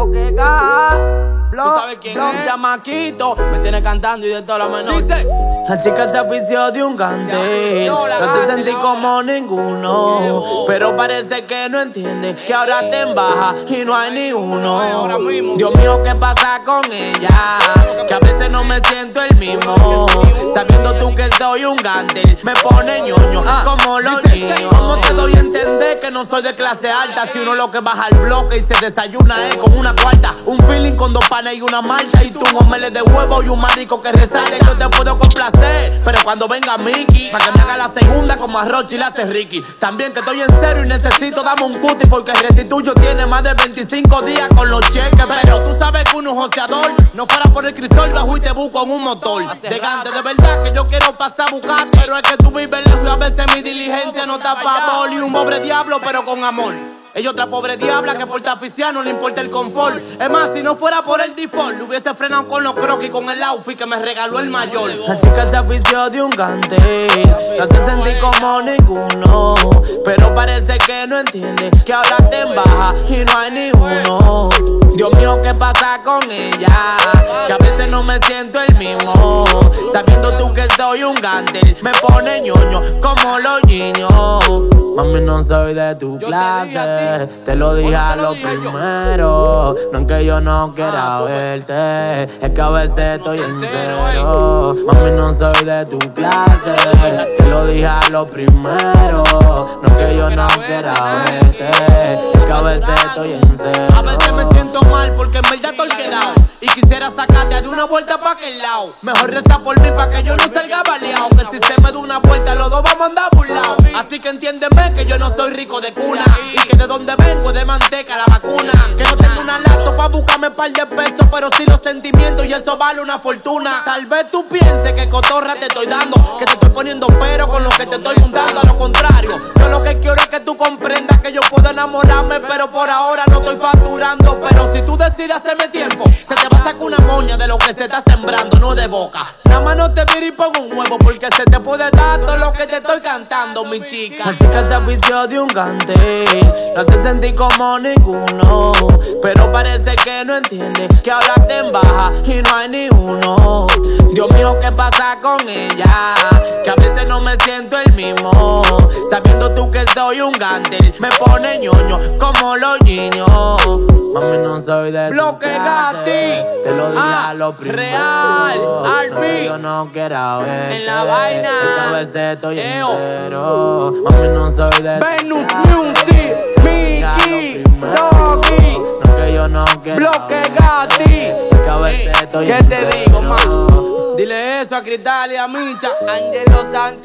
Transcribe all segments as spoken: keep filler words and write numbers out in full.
Bloquea, blo, ¿Tú sabes quién blo, es? chamaquito, me tiene cantando y de toda la menor. Dice. La chica se afició de un candel, No, la no se gata, sentí no. como ninguno, Viejo. pero parece que no entiende que ahora te embaja y no hay ni uno. Ay, ahora mismo. Dios mío, ¿qué pasa con ella? Que a veces no me siento el mismo, sabiendo tú que soy un gandel, me pone ñoño como los niños. ¿Cómo te doy a entender que no soy de clase alta? Si uno lo que baja al bloque y se desayuna es con una cuarta, un feeling con dos panes y una malta, y tú un omelette de huevo y un marico que resalte. Yo te puedo complacer, pero cuando venga Mickey, para que me haga la segunda como a Rochi le hace Ricky. También que estoy en serio y necesito dame un cuti, porque el restituyo tiene más de veinticinco días con los cheques. Pero tú sabes que uno es joseador, no fuera por el crisol bajo y te busco en un motor. De gante, de verdad que yo quiero pasar a buscar, pero es que tú vives lejos y a veces mi diligencia no está pa' bol. Y un pobre diablo pero con amor. Ella otra pobre diabla que por taficiar no le importa el confort. Es más, si no fuera por el default, le hubiese frenado con los croquis con el outfit que me regaló el mayor. La chica se afició de un candel, no se sentí como ninguno, pero parece que no entiende que ahora te embaja y no hay ni uno. Dios mío, ¿qué pasa con ella? Que a veces no me siento el mismo, sabiendo tú que soy un gandel, me pone ñoño como los niños. Mami, no soy de tu clase, te lo dije a lo primero. No es que yo no quiera verte, es que a veces estoy en cero. Mami, no soy de tu clase, te lo dije a lo primero. No es que yo no quiera verte, es que a veces estoy en cero. A veces me siento mal porque en verdad estoy quedado y quisiera sacarte de una vuelta pa' aquel lado. Mejor reza por mí pa' que yo no salga baleado, que si se me da una vuelta los dos vamos a andar burlados. Así que entiéndeme que yo no soy rico de cuna y que de donde vengo es de manteca la vacuna. Que no tengo una lato pa' buscarme par de pesos, pero sí los sentimientos y eso vale una fortuna. Tal vez tú pienses que cotorra te estoy dando, que te estoy poniendo pero con lo que te estoy juntando. A lo contrario, yo lo que quiero es que tú comprendas que yo puedo enamorarme, pero por ahora no estoy facturando. Pero si tú decides hacerme tiempo, se te va a sacar una moña de lo que se está sembrando, no de boca. Nada más no te mires y pongo un huevo, porque se te puede dar todo lo que te estoy cantando, mi chica. La chica se afició de un candel, no te sentí como ninguno, pero parece que no entiende que ahora te embaja y no hay ni uno. Dios mío, ¿qué pasa con ella? Que a veces no me siento el mismo, sabiendo tú que soy un gandel, me pone ñoño como los niños. Mami, no soy de tu clase, te lo dije a lo primero. Real, No que yo no quiera verte, en la vaina. es que a veces estoy Eo. entero. Mami, no soy de tu Venus clase, Music, te lo dije a lo Mickey, primero. Doggy, No que yo no quiera Bloqueati. verte, es que a veces estoy ¿Qué te entero. digo, man? Dile eso a Cristal y a Micha, Angelo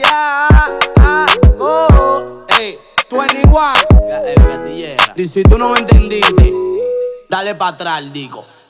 Santiago, ey, veintiuno. Y si tú no me entendiste, dale para atrás, digo.